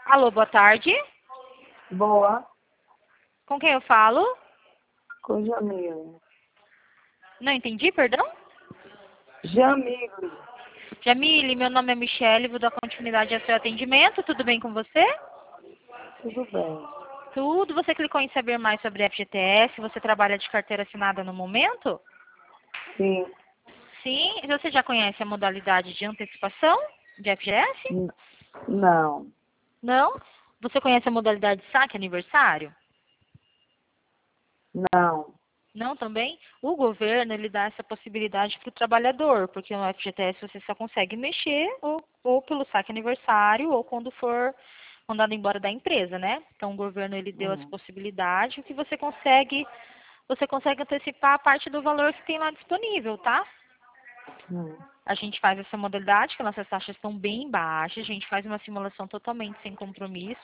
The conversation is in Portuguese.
Alô, boa tarde. Boa, Com quem eu falo? com Jamile. Não entendi, perdão? Jamile, Jamile, meu nome é Michele, vou dar continuidade ao seu atendimento. Tudo bem com você? tudo bem? Tudo. Você clicou em saber mais sobre FGTS? Você trabalha de carteira assinada no momento? Sim, Sim. Você já conhece a modalidade de antecipação de FGTS? n- não, Não? Você conhece a modalidade de saque aniversário? não. Não também? O governo, ele dá essa possibilidade para o trabalhador, porque no FGTS você só consegue mexer ou pelo saque aniversário ou quando for mandado embora da empresa, né? Então o governo ele deu essa Hum, possibilidade, o que você consegue antecipar a parte do valor que tem lá disponível, tá? hum. A gente faz essa modalidade, que nossas taxas estão bem baixas, a gente faz uma simulação totalmente sem compromisso.